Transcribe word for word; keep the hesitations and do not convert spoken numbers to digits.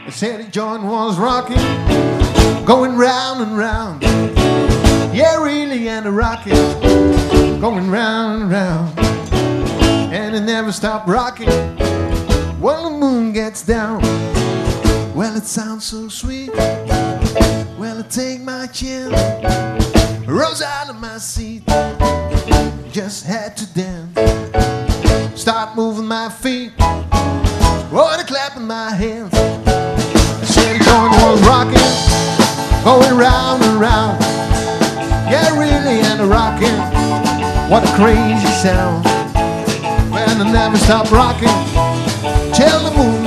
I said the joint was rocking, going round and round. Yeah, really, and the rocket going round and round. And it never stopped rocking. When the moon gets down, well, it sounds so sweet. Well, I take my chin, rose out of my seat, just had to dance, start moving my feet, or to clapping my hands. I said the joint was rocking, going round and round. Yeah, really, and a rocking, what a crazy sound. Well, I never stopped rocking till the moon